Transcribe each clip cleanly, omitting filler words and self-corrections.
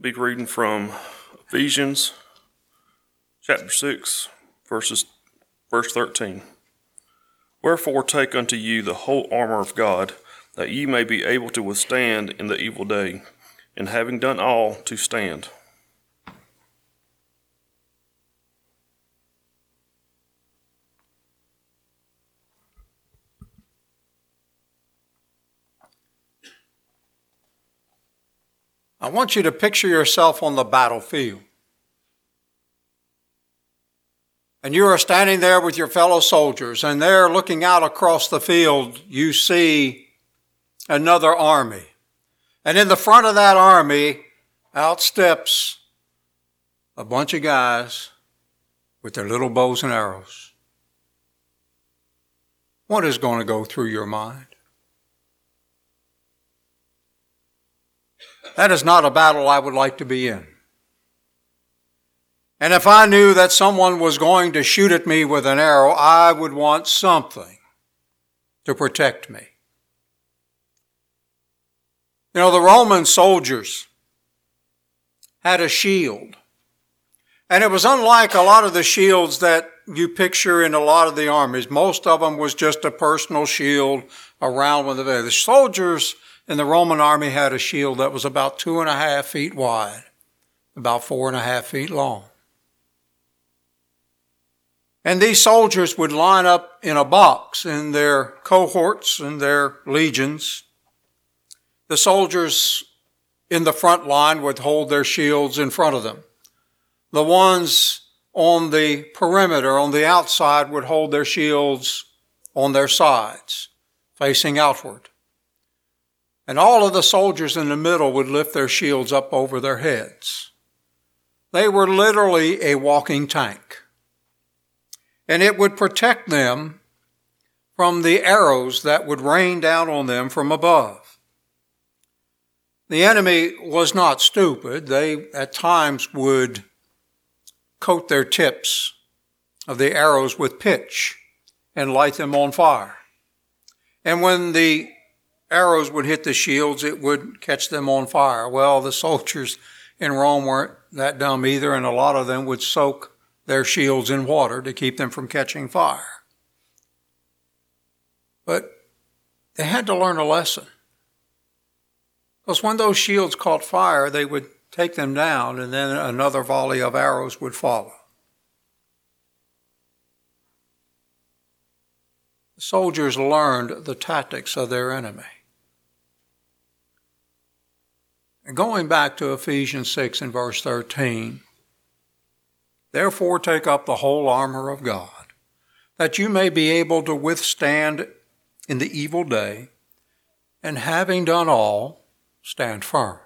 be reading from Ephesians chapter 6, verse 13. Wherefore take unto you the whole armor of God, that ye may be able to withstand in the evil day, and having done all, to stand. I want you to picture yourself on the battlefield. And you are standing there with your fellow soldiers, and there looking out across the field, you see another army. And in the front of that army, out steps a bunch of guys with their little bows and arrows. What is going to go through your mind? That is not a battle I would like to be in. And if I knew that someone was going to shoot at me with an arrow, I would want something to protect me. You know, the Roman soldiers had a shield. And it was unlike a lot of the shields that you picture in a lot of the armies. Most of them was just a personal shield around with the soldiers in the Roman army had a shield that was about 2.5 feet wide, about 4.5 feet long. And these soldiers would line up in a box in their cohorts and their legions. The soldiers in the front line would hold their shields in front of them. The ones on the perimeter, on the outside, would hold their shields on their sides, facing outward. And all of the soldiers in the middle would lift their shields up over their heads. They were literally a walking tank. And it would protect them from the arrows that would rain down on them from above. The enemy was not stupid. They, at times, would coat their tips of the arrows with pitch and light them on fire. And when the arrows would hit the shields, it would catch them on fire. Well, the soldiers in Rome weren't that dumb either, and a lot of them would soak their shields in water to keep them from catching fire. But they had to learn a lesson. Because when those shields caught fire, they would take them down, and then another volley of arrows would follow. The soldiers learned the tactics of their enemy. And going back to Ephesians 6 and verse 13, therefore take up the whole armor of God, that you may be able to withstand in the evil day, and having done all, stand firm.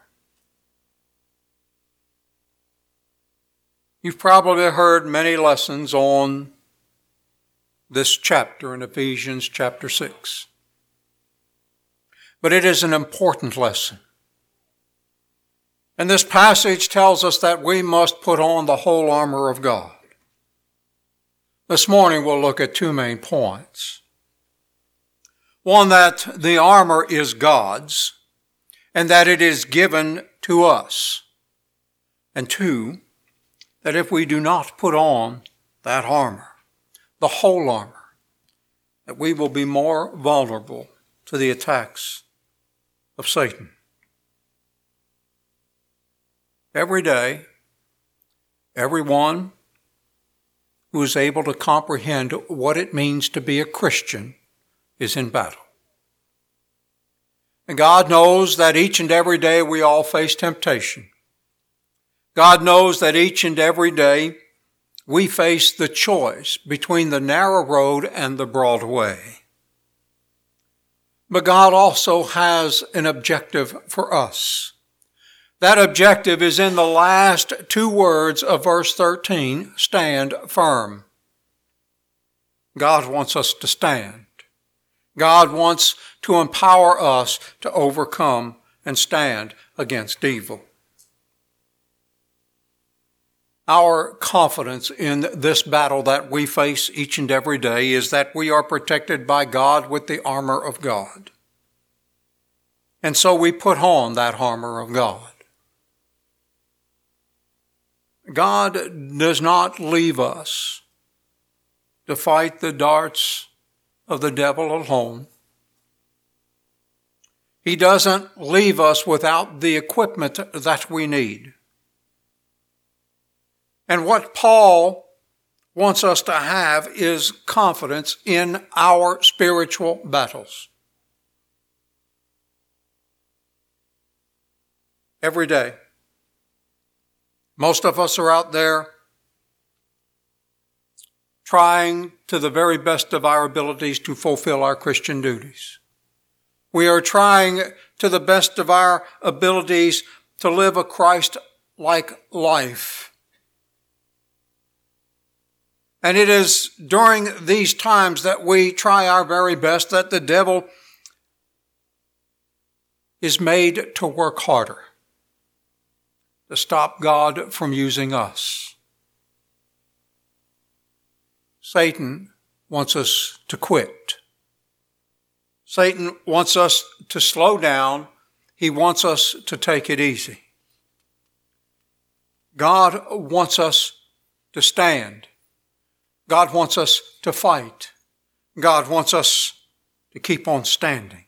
You've probably heard many lessons on this chapter in Ephesians chapter 6. But it is an important lesson. And this passage tells us that we must put on the whole armor of God. This morning we'll look at two main points. One, that the armor is God's, and that it is given to us. And two, that if we do not put on that armor, the whole armor, that we will be more vulnerable to the attacks of Satan. Every day, everyone who is able to comprehend what it means to be a Christian is in battle. And God knows that each and every day we all face temptation. God knows that each and every day we face the choice between the narrow road and the broad way. But God also has an objective for us. That objective is in the last two words of verse 13, stand firm. God wants us to stand. God wants to empower us to overcome and stand against evil. Our confidence in this battle that we face each and every day is that we are protected by God with the armor of God. And so we put on that armor of God. God does not leave us to fight the darts of the devil alone. He doesn't leave us without the equipment that we need. And what Paul wants us to have is confidence in our spiritual battles. Every day. Most of us are out there trying to the very best of our abilities to fulfill our Christian duties. We are trying to the best of our abilities to live a Christ-like life. And it is during these times that we try our very best that the devil is made to work harder, to stop God from using us. Satan wants us to quit. Satan wants us to slow down. He wants us to take it easy. God wants us to stand. God wants us to fight. God wants us to keep on standing.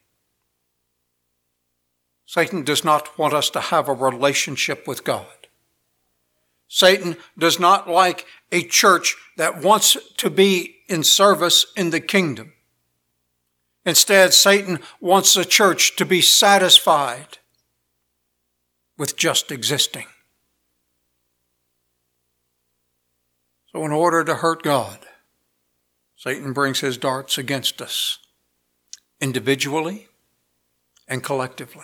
Satan does not want us to have a relationship with God. Satan does not like a church that wants to be in service in the kingdom. Instead, Satan wants the church to be satisfied with just existing. So in order to hurt God, Satan brings his darts against us, individually and collectively.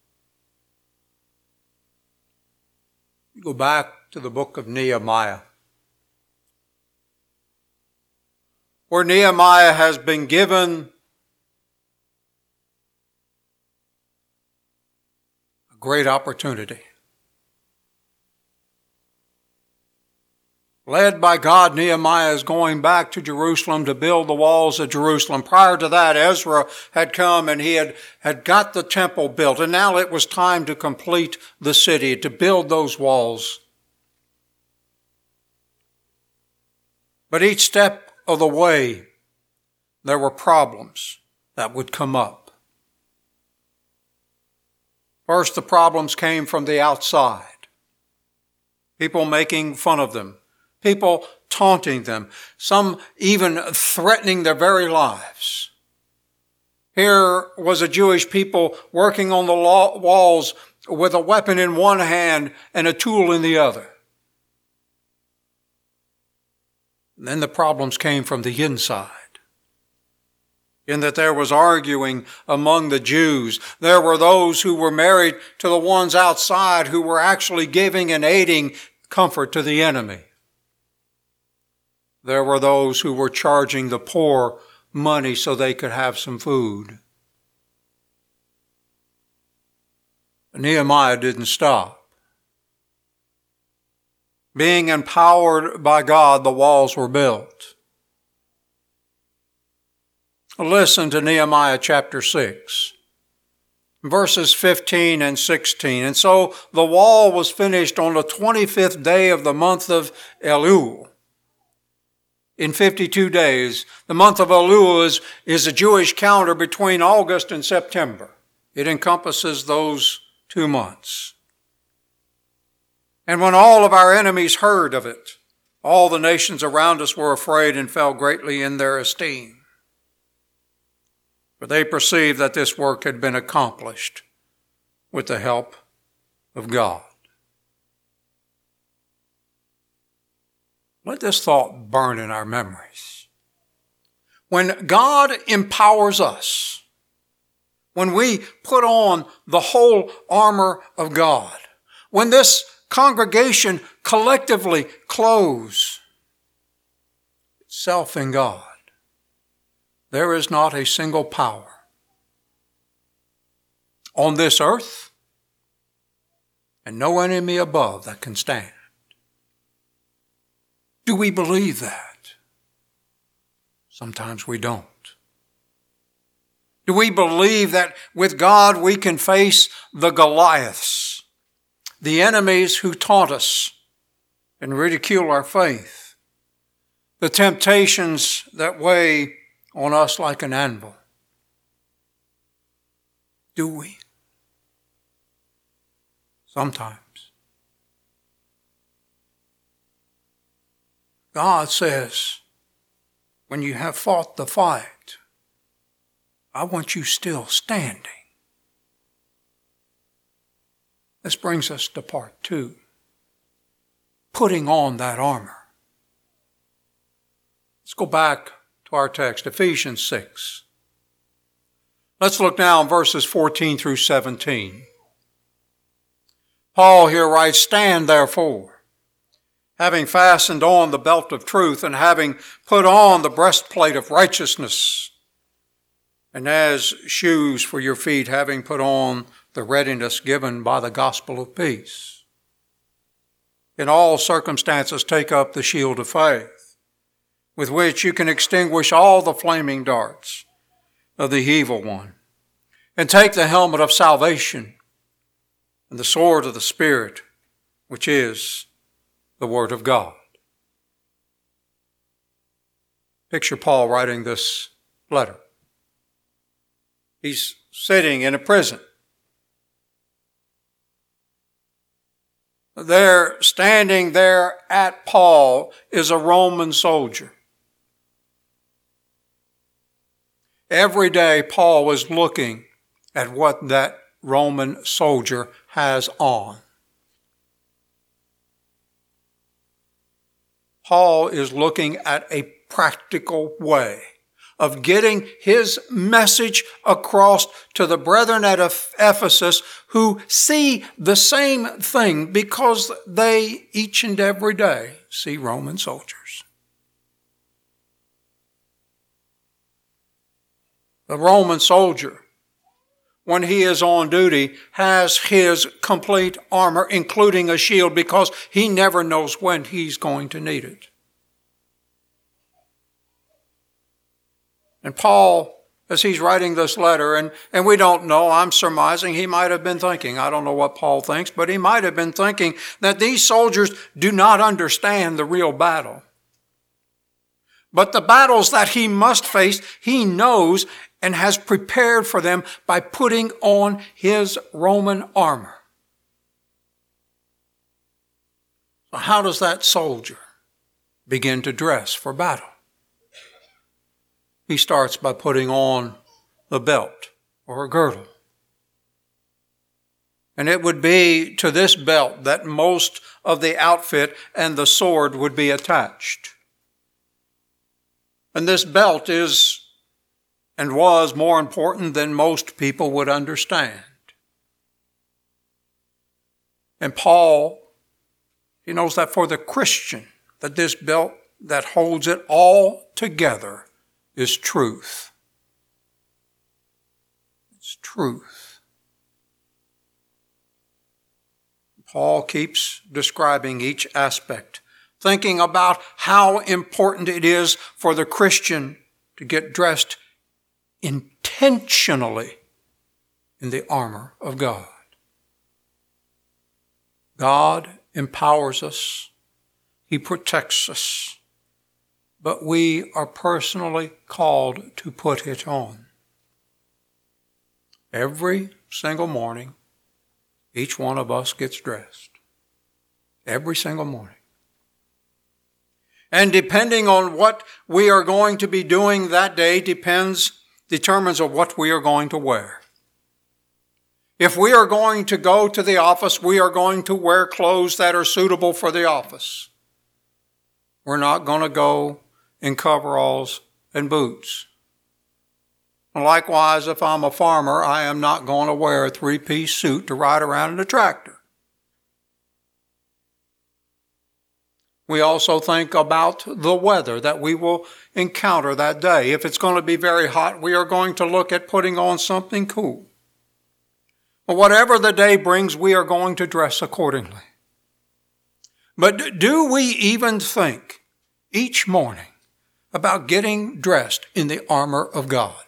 You go back to the book of Nehemiah, where Nehemiah has been given a great opportunity. Led by God, Nehemiah is going back to Jerusalem to build the walls of Jerusalem. Prior to that, Ezra had come and he had got the temple built. And now it was time to complete the city, to build those walls. But each step of the way, there were problems that would come up. First, the problems came from the outside. People making fun of them. People taunting them, some even threatening their very lives. Here was a Jewish people working on the walls with a weapon in one hand and a tool in the other. And then the problems came from the inside, in that there was arguing among the Jews. There were those who were married to the ones outside who were actually giving and aiding comfort to the enemy. There were those who were charging the poor money so they could have some food. Nehemiah didn't stop. Being empowered by God, the walls were built. Listen to Nehemiah chapter 6, verses 15 and 16. And so the wall was finished on the 25th day of the month of Elul. In 52 days. The month of Elul is a Jewish calendar between August and September. It encompasses those 2 months. And when all of our enemies heard of it, all the nations around us were afraid and fell greatly in their esteem. For they perceived that this work had been accomplished with the help of God. Let this thought burn in our memories. When God empowers us, when we put on the whole armor of God, when this congregation collectively clothes itself in God, there is not a single power on this earth and no enemy above that can stand. Do we believe that? Sometimes we don't. Do we believe that with God we can face the Goliaths, the enemies who taunt us and ridicule our faith. The temptations that weigh on us like an anvil. Do we? Sometimes. God says, when you have fought the fight, I want you still standing. This brings us to part 2. Putting on that armor. Let's go back to our text, Ephesians 6. Let's look now in verses 14 through 17. Paul here writes, "Stand therefore, having fastened on the belt of truth, and having put on the breastplate of righteousness, and as shoes for your feet, having put on the readiness given by the gospel of peace. In all circumstances take up the shield of faith, with which you can extinguish all the flaming darts of the evil one, and take the helmet of salvation and the sword of the Spirit, which is the Word of God." Picture Paul writing this letter. He's sitting in a prison. There, standing there at Paul, is a Roman soldier. Every day Paul was looking at what that Roman soldier has on. Paul is looking at a practical way of getting his message across to the brethren at Ephesus, who see the same thing because they each and every day see Roman soldiers. The Roman soldier, when he is on duty, has his complete armor, including a shield, because he never knows when he's going to need it. And Paul, as he's writing this letter, and we don't know, I'm surmising, he might have been thinking, I don't know what Paul thinks, but he might have been thinking that these soldiers do not understand the real battle. But the battles that he must face, he knows and has prepared for them by putting on his Roman armor. So how does that soldier begin to dress for battle? He starts by putting on the belt or a girdle. And it would be to this belt that most of the outfit and the sword would be attached. And this belt is and was more important than most people would understand. And Paul, he knows that for the Christian, that this belt that holds it all together is truth. It's truth. Paul keeps describing each aspect, thinking about how important it is for the Christian to get dressed intentionally in the armor of God. God empowers us. He protects us. But we are personally called to put it on. Every single morning, each one of us gets dressed. Every single morning. And depending on what we are going to be doing that day determines on what we are going to wear. If we are going to go to the office, we are going to wear clothes that are suitable for the office. We're not going to go in coveralls and boots. Likewise, if I'm a farmer, I am not going to wear a 3-piece suit to ride around in a tractor. We also think about the weather that we will encounter that day. If it's going to be very hot, we are going to look at putting on something cool. But whatever the day brings, we are going to dress accordingly. But do we even think each morning about getting dressed in the armor of God?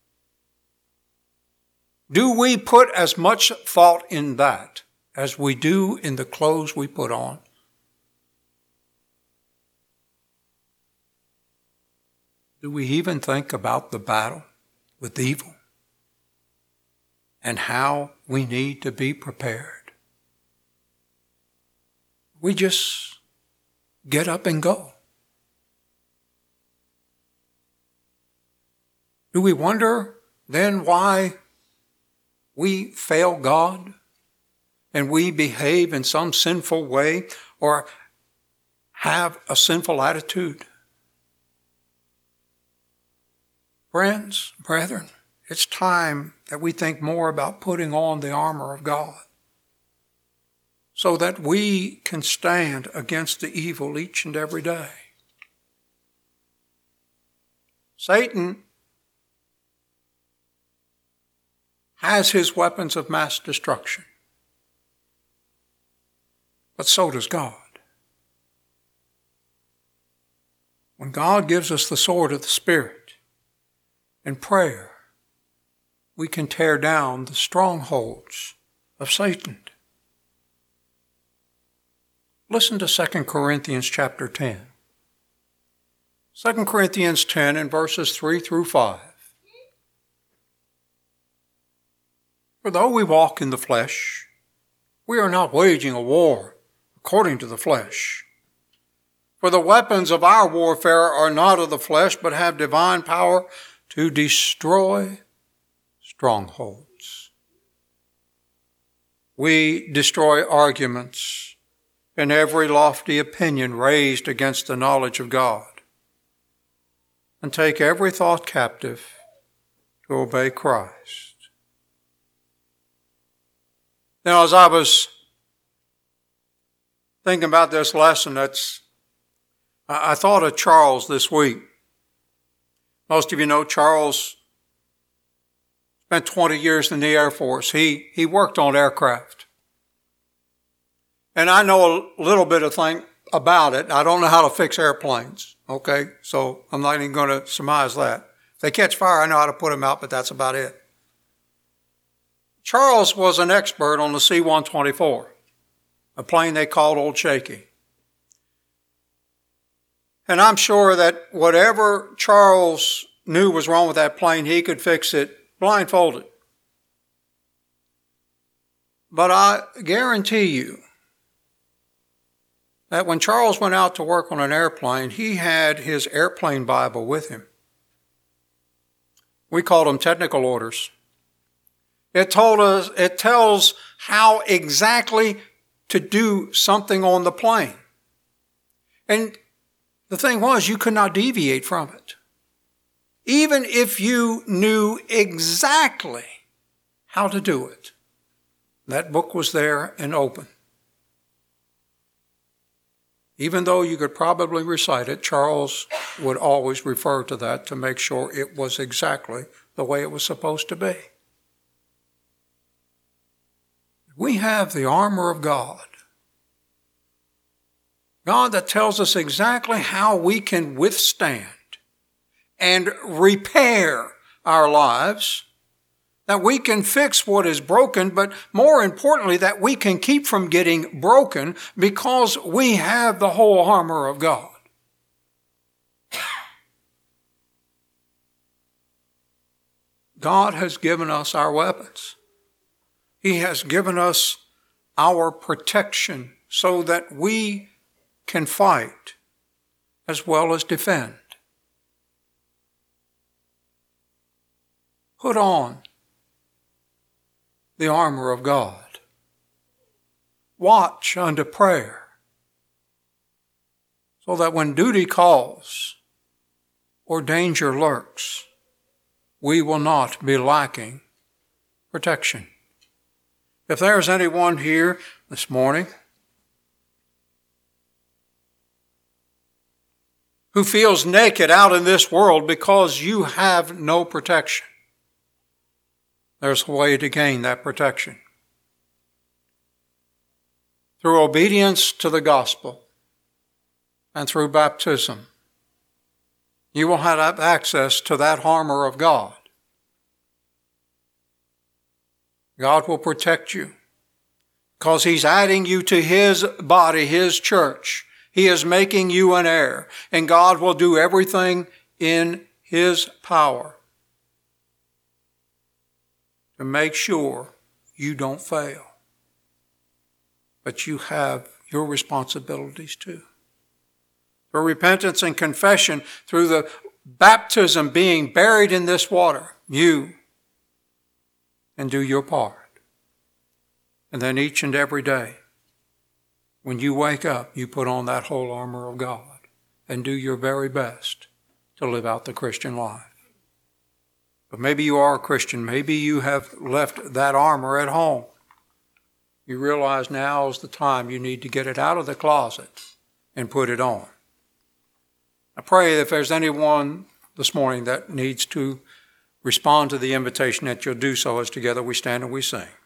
Do we put as much thought in that as we do in the clothes we put on? Do we even think about the battle with evil and how we need to be prepared? We just get up and go. Do we wonder then why we fail God and we behave in some sinful way or have a sinful attitude? Friends, brethren, it's time that we think more about putting on the armor of God so that we can stand against the evil each and every day. Satan has his weapons of mass destruction, but so does God. When God gives us the sword of the Spirit in prayer, we can tear down the strongholds of Satan. Listen to 2 Corinthians chapter 10. 2 Corinthians 10 in verses 3 through 5. For though we walk in the flesh, we are not waging a war according to the flesh. For the weapons of our warfare are not of the flesh, but have divine power to destroy strongholds. We destroy arguments and every lofty opinion raised against the knowledge of God, and take every thought captive to obey Christ. Now, as I was thinking about this lesson, I thought of Charles this week. Most of you know Charles spent 20 years in the Air Force. He worked on aircraft. And I know a little bit of thing about it. I don't know how to fix airplanes, okay? So I'm not even going to surmise that. If they catch fire, I know how to put them out, but that's about it. Charles was an expert on the C-124, a plane they called Old Shaky. And I'm sure that whatever Charles knew was wrong with that plane, he could fix it blindfolded. But I guarantee you that when Charles went out to work on an airplane, he had his airplane Bible with him. We called them technical orders. It tells how exactly to do something on the plane. And the thing was, you could not deviate from it. Even if you knew exactly how to do it. That book was there and open. Even though you could probably recite it, Charles would always refer to that to make sure it was exactly the way it was supposed to be. We have the armor of God. God that tells us exactly how we can withstand and repair our lives, that we can fix what is broken, but more importantly, that we can keep from getting broken because we have the whole armor of God. God has given us our weapons. He has given us our protection so that we can fight as well as defend. Put on the armor of God. Watch unto prayer so that when duty calls or danger lurks, we will not be lacking protection. If there's anyone here this morning who feels naked out in this world because you have no protection, there's a way to gain that protection. Through obedience to the gospel and through baptism, you will have access to that armor of God. God will protect you because He's adding you to His body, His church. He is making you an heir, and God will do everything in His power to make sure you don't fail. But you have your responsibilities too. For repentance and confession through the baptism being buried in this water, you can do your part. And then each and every day, when you wake up, you put on that whole armor of God and do your very best to live out the Christian life. But maybe you are a Christian. Maybe you have left that armor at home. You realize now is the time you need to get it out of the closet and put it on. I pray if there's anyone this morning that needs to respond to the invitation that you'll do so as together we stand and we sing.